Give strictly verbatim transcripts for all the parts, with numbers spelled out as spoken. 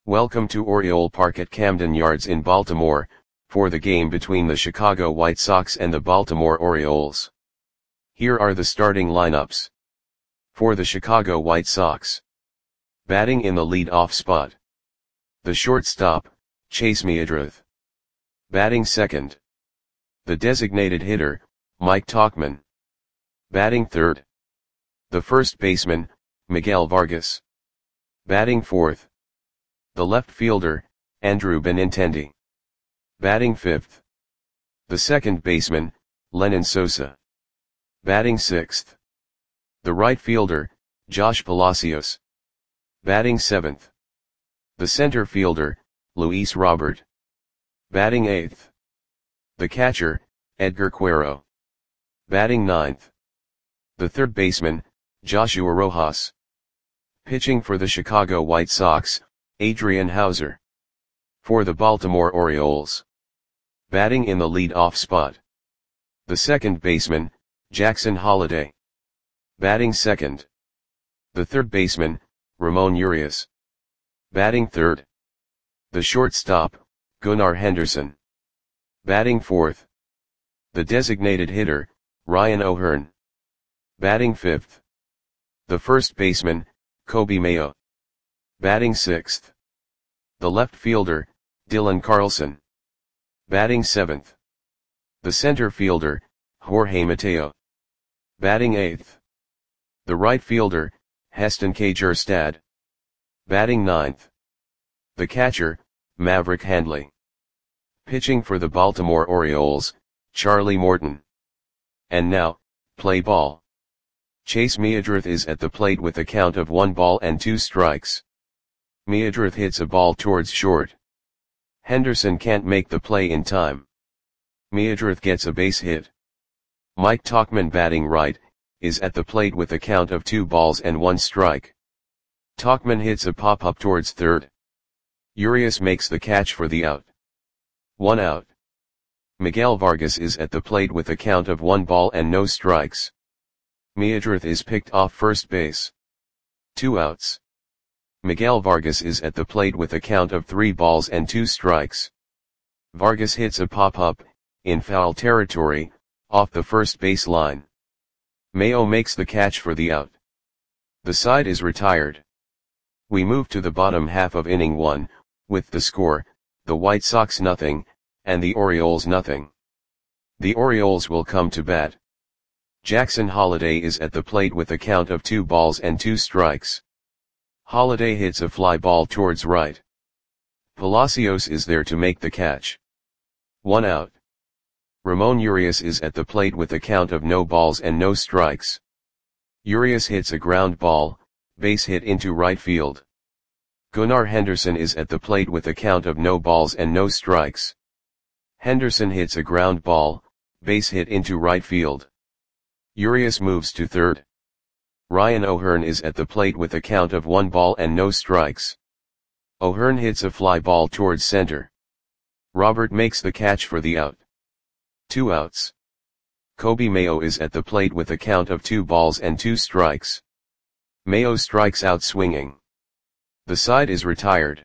Welcome to Oriole Park at Camden Yards in Baltimore, for the game between the Chicago White Sox and the Baltimore Orioles. Here are the starting lineups. For the Chicago White Sox. Batting in the lead-off spot. The shortstop, Chase Meadroth. Batting second. The designated hitter, Mike Tauchman. Batting third. The first baseman, Miguel Vargas. Batting fourth. The left fielder, Andrew Benintendi. Batting fifth. The second baseman, Lenyn Sosa. Batting sixth. The right fielder, Josh Palacios. Batting seventh. The center fielder, Luis Robert. Batting eighth. The catcher, Edgar Quero. Batting ninth. The third baseman, Joshua Rojas. Pitching for the Chicago White Sox, Adrian Houser. For the Baltimore Orioles. Batting in the lead-off spot. The second baseman, Jackson Holliday. Batting second. The third baseman, Ramon Urias. Batting third. The shortstop, Gunnar Henderson. Batting fourth. The designated hitter, Ryan O'Hearn. Batting fifth. The first baseman, Coby Mayo. Batting sixth. The left fielder, Dylan Carlson. Batting seventh. The center fielder, Jorge Mateo. Batting eighth. The right fielder, Heston Kjerstad. Batting ninth. The catcher, Maverick Handley. Pitching for the Baltimore Orioles, Charlie Morton. And now, play ball. Chase Meadroth is at the plate with a count of one ball and two strikes. Meadroth hits a ball towards short. Henderson can't make the play in time. Meadroth gets a base hit. Mike Tauchman, batting right, is at the plate with a count of two balls and one strike. Tauchman hits a pop-up towards third. Urias makes the catch for the out. One out. Miguel Vargas is at the plate with a count of one ball and no strikes. Meadroth is picked off first base. Two outs. Miguel Vargas is at the plate with a count of three balls and two strikes. Vargas hits a pop-up, in foul territory, off the first base line. Mayo makes the catch for the out. The side is retired. We move to the bottom half of inning one, with the score, the White Sox nothing, and the Orioles nothing. The Orioles will come to bat. Jackson Holliday is at the plate with a count of two balls and two strikes. Holliday hits a fly ball towards right. Palacios is there to make the catch. One out. Ramon Urias is at the plate with a count of no balls and no strikes. Urias hits a ground ball, base hit into right field. Gunnar Henderson is at the plate with a count of no balls and no strikes. Henderson hits a ground ball, base hit into right field. Urias moves to third. Ryan O'Hearn is at the plate with a count of one ball and no strikes. O'Hearn hits a fly ball towards center. Robert makes the catch for the out. Two outs. Coby Mayo is at the plate with a count of two balls and two strikes. Mayo strikes out swinging. The side is retired.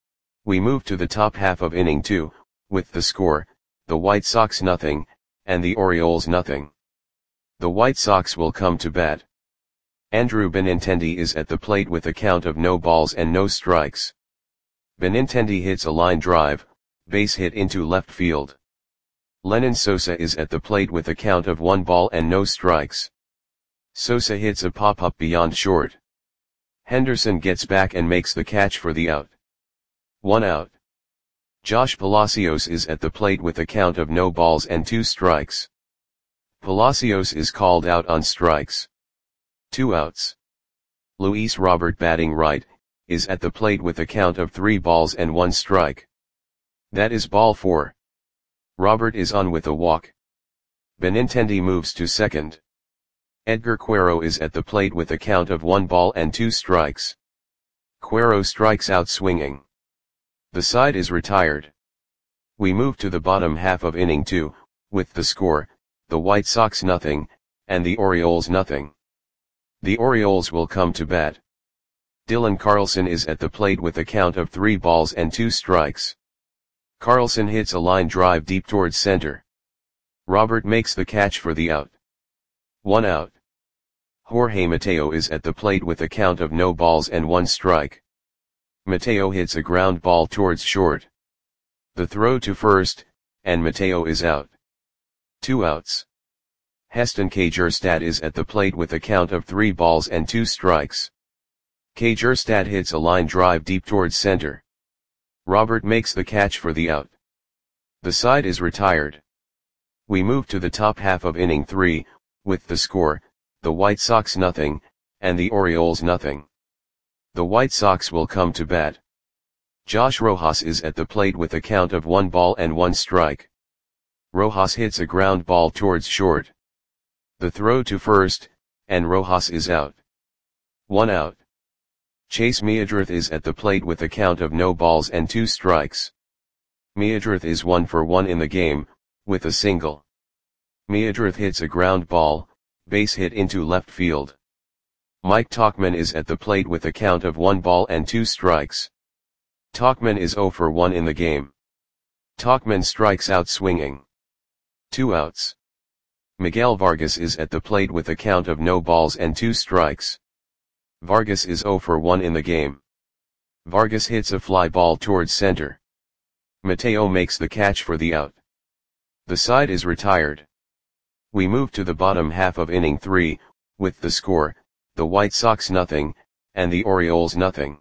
We move to the top half of inning two, with the score, the White Sox nothing, and the Orioles nothing. The White Sox will come to bat. Andrew Benintendi is at the plate with a count of no balls and no strikes. Benintendi hits a line drive, base hit into left field. Lenyn Sosa is at the plate with a count of one ball and no strikes. Sosa hits a pop-up beyond short. Henderson gets back and makes the catch for the out. One out. Josh Palacios is at the plate with a count of no balls and two strikes. Palacios is called out on strikes. Two outs. Luis Robert, batting right, is at the plate with a count of three balls and one strike. That is ball four. Robert is on with a walk. Benintendi moves to second. Edgar Quero is at the plate with a count of one ball and two strikes. Quero strikes out swinging. The side is retired. We move to the bottom half of inning two, with the score, the White Sox nothing, and the Orioles nothing. The Orioles will come to bat. Dylan Carlson is at the plate with a count of three balls and two strikes. Carlson hits a line drive deep towards center. Robert makes the catch for the out. One out. Jorge Mateo is at the plate with a count of no balls and one strike. Mateo hits a ground ball towards short. The throw to first, and Mateo is out. Two outs. Heston Kjerstad is at the plate with a count of three balls and two strikes. Kjerstad hits a line drive deep towards center. Robert makes the catch for the out. The side is retired. We move to the top half of inning three, with the score, the White Sox nothing, and the Orioles nothing. The White Sox will come to bat. Josh Rojas is at the plate with a count of one ball and one strike. Rojas hits a ground ball towards short. The throw to first, and Rojas is out. One out. Chase Meadroth is at the plate with a count of no balls and two strikes. Meadroth is one for one in the game, with a single. Meadroth hits a ground ball, base hit into left field. Mike Tauchman is at the plate with a count of one ball and two strikes. Tauchman is zero for one in the game. Tauchman strikes out swinging. Two outs. Miguel Vargas is at the plate with a count of no balls and two strikes. Vargas is zero for one in the game. Vargas hits a fly ball towards center. Mateo makes the catch for the out. The side is retired. We move to the bottom half of inning three, with the score, the White Sox nothing, and the Orioles nothing.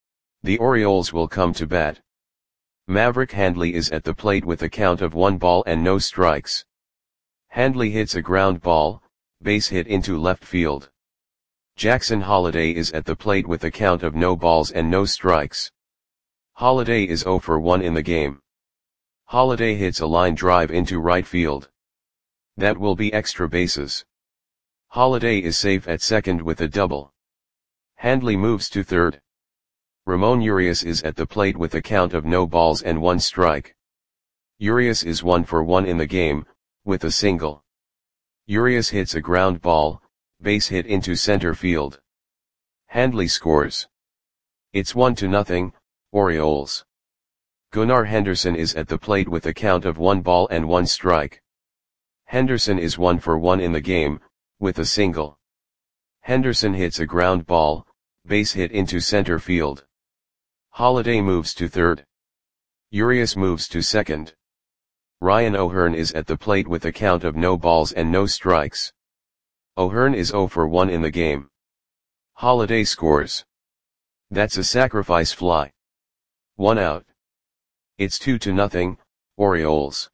The Orioles will come to bat. Maverick Handley is at the plate with a count of one ball and no strikes. Handley hits a ground ball, base hit into left field. Jackson Holliday is at the plate with a count of no balls and no strikes. Holliday is zero for one in the game. Holliday hits a line drive into right field. That will be extra bases. Holliday is safe at second with a double. Handley moves to third. Ramon Urias is at the plate with a count of no balls and one strike. Urias is one for one in the game, with a single. Urias hits a ground ball, base hit into center field. Handley scores. It's one to nothing, Orioles. Gunnar Henderson is at the plate with a count of one ball and one strike. Henderson is one for one in the game, with a single. Henderson hits a ground ball, base hit into center field. Holliday moves to third. Urias moves to second. Ryan O'Hearn is at the plate with a count of no balls and no strikes. O'Hearn is zero for one in the game. Holliday scores. That's a sacrifice fly. One out. It's two to nothing, Orioles.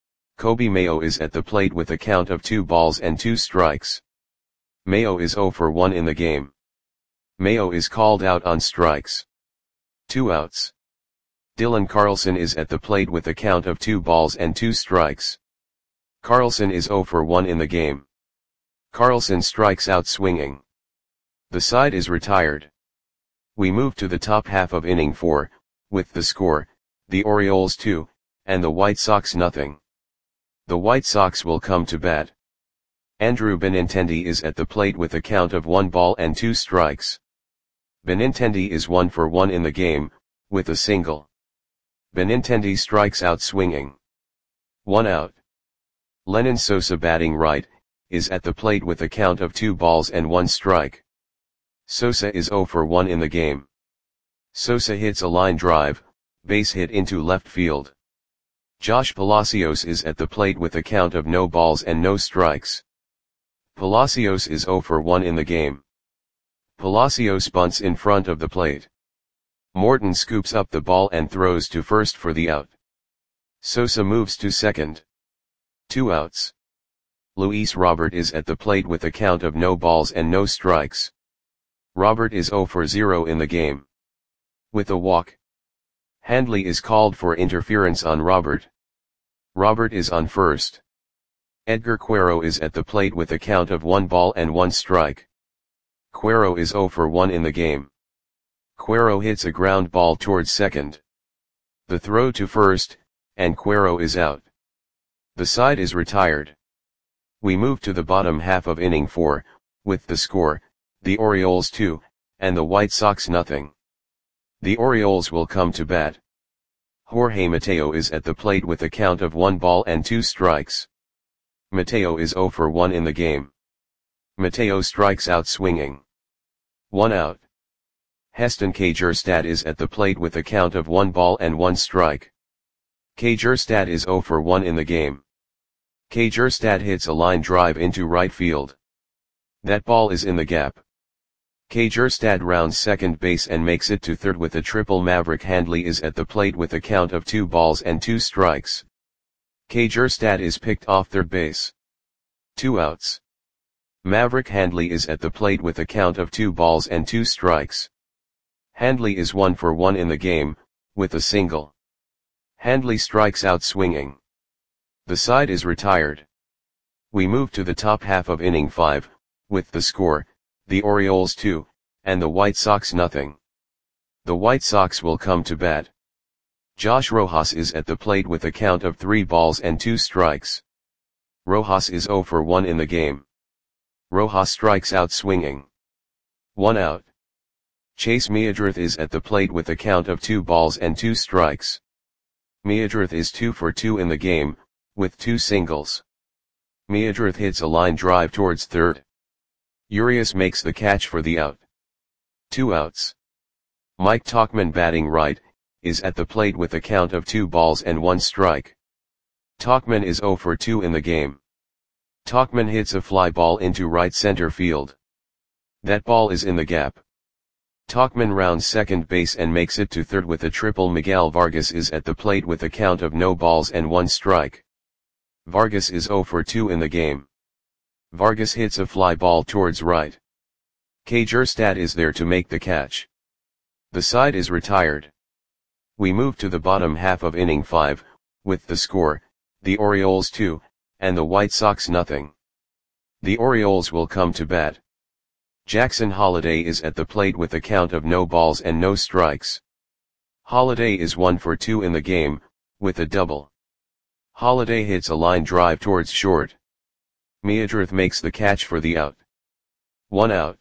Kobe Mayo is at the plate with a count of two balls and two strikes. Mayo is zero for one in the game. Mayo is called out on strikes. Two outs. Dylan Carlson is at the plate with a count of two balls and two strikes. Carlson is zero for one in the game. Carlson strikes out swinging. The side is retired. We move to the top half of inning four, with the score, the Orioles two, and the White Sox nothing. The White Sox will come to bat. Andrew Benintendi is at the plate with a count of one ball and two strikes. Benintendi is one for one in the game, with a single. Benintendi strikes out swinging. One out. Lenyn Sosa batting right, is at the plate with a count of two balls and one strike. Sosa is zero for one in the game. Sosa hits a line drive, base hit into left field. Josh Palacios is at the plate with a count of no balls and no strikes. Palacios is zero for one in the game. Palacios bunts in front of the plate. Morton scoops up the ball and throws to first for the out. Sosa moves to second. Two outs. Luis Robert is at the plate with a count of no balls and no strikes. Robert is zero for zero in the game. With a walk. Handley is called for interference on Robert. Robert is on first. Edgar Quero is at the plate with a count of one ball and one strike. Quero is zero for one in the game. Quero hits a ground ball towards second. The throw to first, and Quero is out. The side is retired. We move to the bottom half of inning four, with the score, the Orioles two, and the White Sox nothing. The Orioles will come to bat. Jorge Mateo is at the plate with a count of one ball and two strikes. Mateo is zero for one in the game. Mateo strikes out swinging. One out. Heston Kjerstad is at the plate with a count of one ball and one strike. Kjerstad is zero for one in the game. Kjerstad hits a line drive into right field. That ball is in the gap. Kjerstad rounds second base and makes it to third with a triple. Maverick Handley is at the plate with a count of two balls and two strikes. Kjerstad is picked off third base. Two outs. Maverick Handley is at the plate with a count of two balls and two strikes. Handley is one for one in the game, with a single. Handley strikes out swinging. The side is retired. We move to the top half of inning five, with the score, the Orioles two, and the White Sox nothing. The White Sox will come to bat. Josh Rojas is at the plate with a count of three balls and two strikes. Rojas is zero for one in the game. Rojas strikes out swinging. One out. Chase Meadrith is at the plate with a count of two balls and two strikes. Meadrith is two for two in the game, with two singles. Meadrith hits a line drive towards third. Urias makes the catch for the out. Two outs. Mike Tauchman, batting right, is at the plate with a count of two balls and one strike. Tauchman is zero for two in the game. Tauchman hits a fly ball into right center field. That ball is in the gap. Tauchman rounds second base and makes it to third with a triple. Miguel Vargas is at the plate with a count of no balls and one strike. Vargas is zero for two in the game. Vargas hits a fly ball towards right. Kjerstad is there to make the catch. The side is retired. We move to the bottom half of inning five, with the score, the Orioles two, and the White Sox nothing. The Orioles will come to bat. Jackson Holliday is at the plate with a count of no balls and no strikes. Holliday is one for two in the game, with a double. Holliday hits a line drive towards short. Meadrith makes the catch for the out. One out.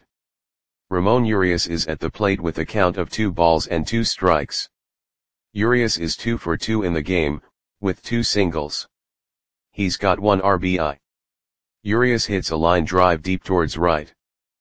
Ramon Urias is at the plate with a count of two balls and two strikes. Urias is two for two in the game, with two singles. He's got one R B I. Urias hits a line drive deep towards right.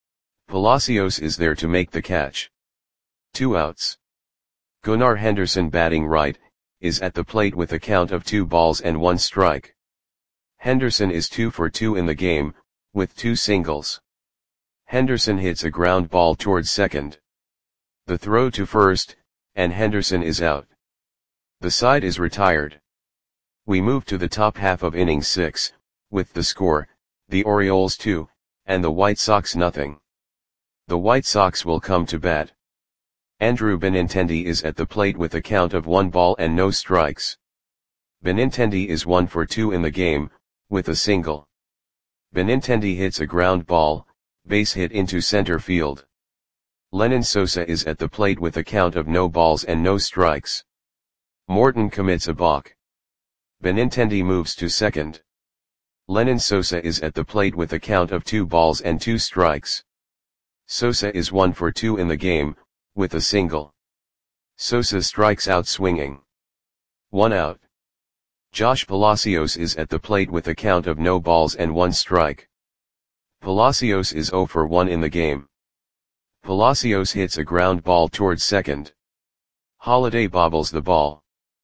Palacios is there to make the catch. Two outs. Gunnar Henderson, batting right, is at the plate with a count of two balls and one strike. Henderson is two for two in the game, with two singles. Henderson hits a ground ball towards second. The throw to first, and Henderson is out. The side is retired. We move to the top half of inning six, with the score, the Orioles two, and the White Sox nothing. The White Sox will come to bat. Andrew Benintendi is at the plate with a count of one ball and no strikes. Benintendi is one for two in the game, with a single. Benintendi hits a ground ball, base hit into center field. Lenyn Sosa is at the plate with a count of no balls and no strikes. Morton commits a balk. Benintendi moves to second. Lenyn Sosa is at the plate with a count of two balls and two strikes. Sosa is one for two in the game, with a single. Sosa strikes out swinging. One out. Josh Palacios is at the plate with a count of no balls and one strike. Palacios is zero for one in the game. Palacios hits a ground ball towards second. Holliday bobbles the ball.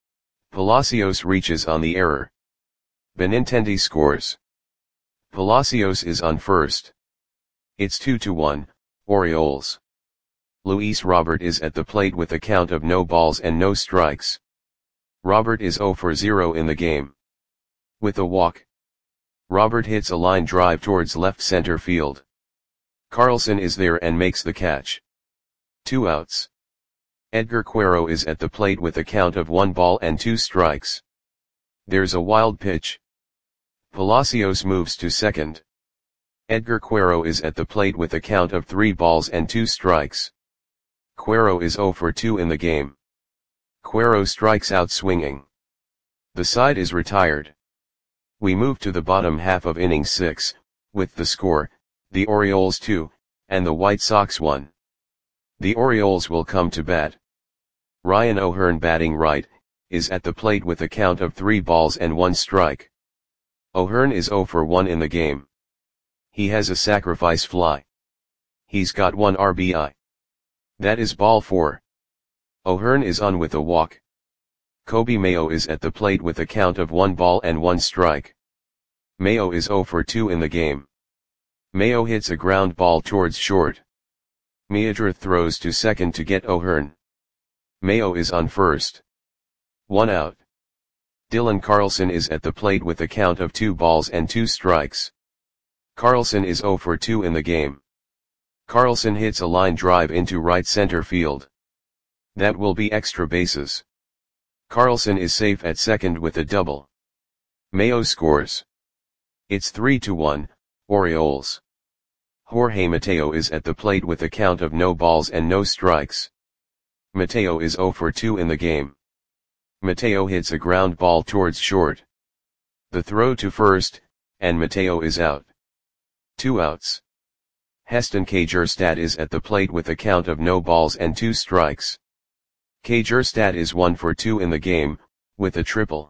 Palacios reaches on the error. Benintendi scores. Palacios is on first. It's two to one, Orioles. Luis Robert is at the plate with a count of no balls and no strikes. Robert is zero for zero in the game. With a walk. Robert hits a line drive towards left center field. Carlson is there and makes the catch. Two outs. Edgar Quero is at the plate with a count of one ball and two strikes. There's a wild pitch. Palacios moves to second. Edgar Quero is at the plate with a count of three balls and two strikes. Quero is zero for two in the game. Quero strikes out swinging. The side is retired. We move to the bottom half of inning six, with the score, the Orioles two, and the White Sox one. The Orioles will come to bat. Ryan O'Hearn, batting right, is at the plate with a count of three balls and one strike. O'Hearn is zero for one in the game. He has a sacrifice fly. He's got one R B I. That is ball four. O'Hearn is on with a walk. Coby Mayo is at the plate with a count of one ball and one strike. Mayo is zero for two in the game. Mayo hits a ground ball towards short. Meadrith throws to second to get O'Hearn. Mayo is on first. One out. Dylan Carlson is at the plate with a count of two balls and two strikes. Carlson is zero for two in the game. Carlson hits a line drive into right center field. That will be extra bases. Carlson is safe at second with a double. Mayo scores. It's three to one, Orioles. Jorge Mateo is at the plate with a count of no balls and no strikes. Mateo is zero for two in the game. Mateo hits a ground ball towards short. The throw to first, and Mateo is out. Two outs. Heston Kjerstad is at the plate with a count of no balls and two strikes. Kjerstad is one for two in the game, with a triple.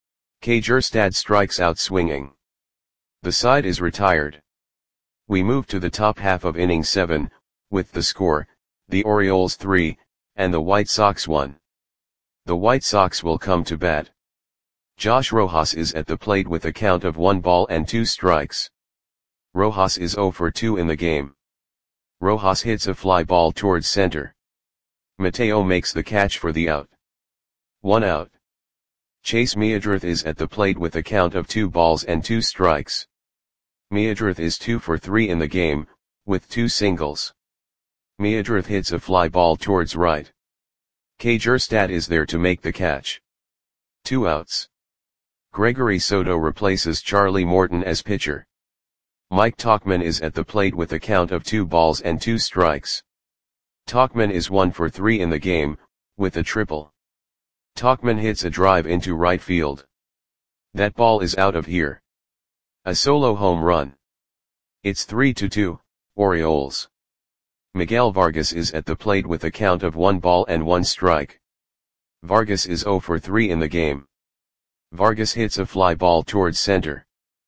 Kjerstad strikes out swinging. The side is retired. We move to the top half of inning seven, with the score, the Orioles three, and the White Sox one. The White Sox will come to bat. Josh Rojas is at the plate with a count of one ball and two strikes. Rojas is zero for two in the game. Rojas hits a fly ball towards center. Mateo makes the catch for the out. One out. Chase Meadrith is at the plate with a count of two balls and two strikes. Meadrith is two for three in the game, with two singles. Meadrith hits a fly ball towards right. Kjerstad is there to make the catch. Two outs. Gregory Soto replaces Charlie Morton as pitcher. Mike Tauchman is at the plate with a count of two balls and two strikes. Tauchman is one for three in the game, with a triple. Tauchman hits a drive into right field. That ball is out of here. A solo home run. It's three to two, Orioles. Miguel Vargas is at the plate with a count of one ball and one strike. Vargas is zero for three in the game. Vargas hits a fly ball towards center.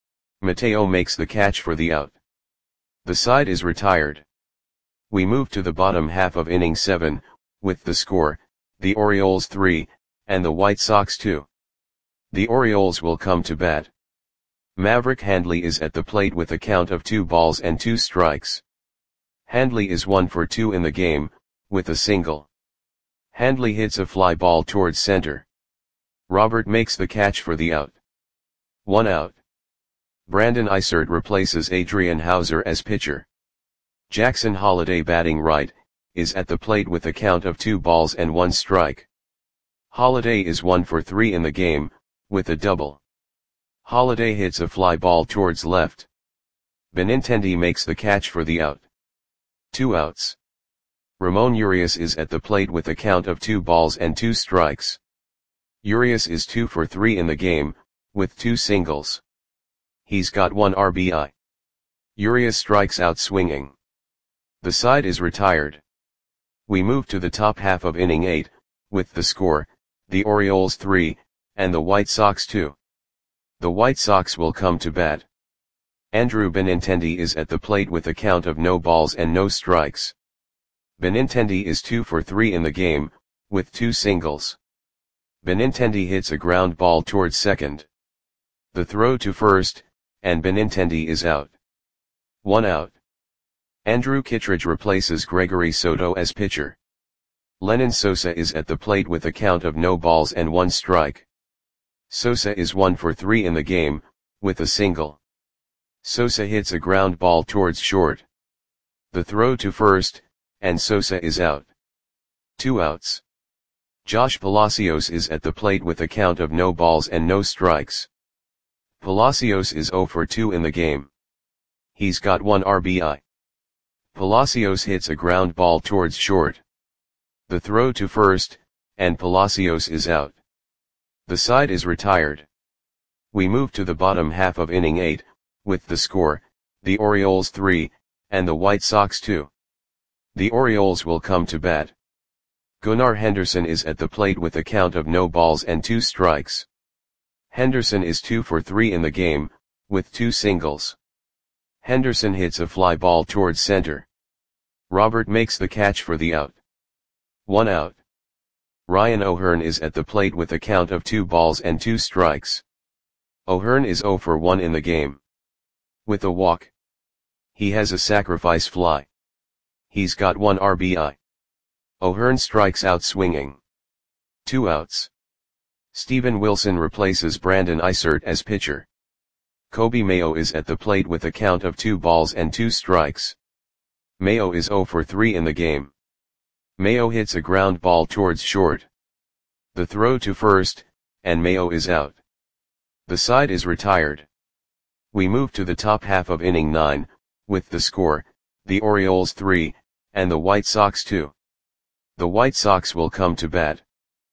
Mateo makes the catch for the out. The side is retired. We move to the bottom half of inning seven, with the score, the Orioles three, and the White Sox two. The Orioles will come to bat. Maverick Handley is at the plate with a count of two balls and two strikes. Handley is one for two in the game, with a single. Handley hits a fly ball towards center. Robert makes the catch for the out. One out. Brandon Isert replaces Adrian Hauser as pitcher. Jackson Holliday, batting right, is at the plate with a count of two balls and one strike. Holliday is one for three in the game, with a double. Holliday hits a fly ball towards left. Benintendi makes the catch for the out. Two outs. Ramon Urias is at the plate with a count of two balls and two strikes. Urias is two for three in the game, with two singles. He's got one R B I. Urias strikes out swinging. The side is retired. We move to the top half of inning eight, with the score, the Orioles three, and the White Sox two. The White Sox will come to bat. Andrew Benintendi is at the plate with a count of no balls and no strikes. Benintendi is two for three in the game, with two singles. Benintendi hits a ground ball towards second. The throw to first, and Benintendi is out. One out. Andrew Kittredge replaces Gregory Soto as pitcher. Lenyn Sosa is at the plate with a count of no balls and one strike. Sosa is one for three in the game, with a single. Sosa hits a ground ball towards short. The throw to first, and Sosa is out. Two outs. Josh Palacios is at the plate with a count of no balls and no strikes. Palacios is zero for two in the game. He's got one R B I. Palacios hits a ground ball towards short. The throw to first, and Palacios is out. The side is retired. We move to the bottom half of inning eight, with the score, the Orioles three, and the White Sox two. The Orioles will come to bat. Gunnar Henderson is at the plate with a count of no balls and two strikes. Henderson is two for three in the game, with two singles. Henderson hits a fly ball towards center. Robert makes the catch for the out. One out. Ryan O'Hearn is at the plate with a count of two balls and two strikes. O'Hearn is zero for one in the game. With a walk. He has a sacrifice fly. He's got one R B I. O'Hearn strikes out swinging. Two outs. Steven Wilson replaces Brandon Isert as pitcher. Kobe Mayo is at the plate with a count of two balls and two strikes. Mayo is zero for three in the game. Mayo hits a ground ball towards short. The throw to first, and Mayo is out. The side is retired. We move to the top half of inning nine, with the score, the Orioles three, and the White Sox two. The White Sox will come to bat.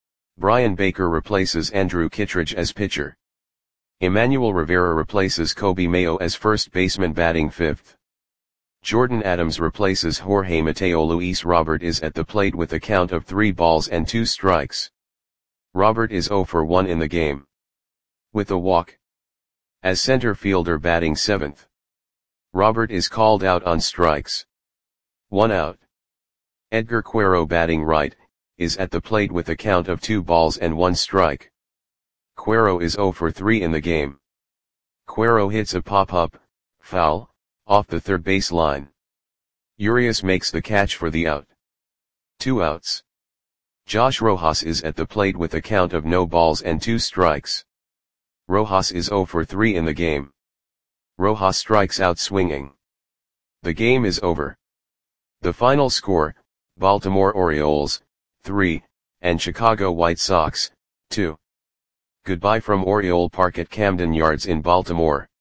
Brian Baker replaces Andrew Kittredge as pitcher. Emmanuel Rivera replaces Kobe Mayo as first baseman batting fifth. Jordan Adams replaces Jorge Mateo. Luis Robert is at the plate with a count of three balls and two strikes. Robert is zero for one in the game. With a walk. As center fielder batting seventh. Robert is called out on strikes. One out. Edgar Quero batting right, is at the plate with a count of two balls and one strike. Quero is zero for three in the game. Quero hits a pop-up, foul, off the third base line. Urias makes the catch for the out. Two outs. Josh Rojas is at the plate with a count of no balls and two strikes. Rojas is zero for three in the game. Rojas strikes out swinging. The game is over. The final score, Baltimore Orioles, three, and Chicago White Sox, two. Goodbye from Oriole Park at Camden Yards in Baltimore.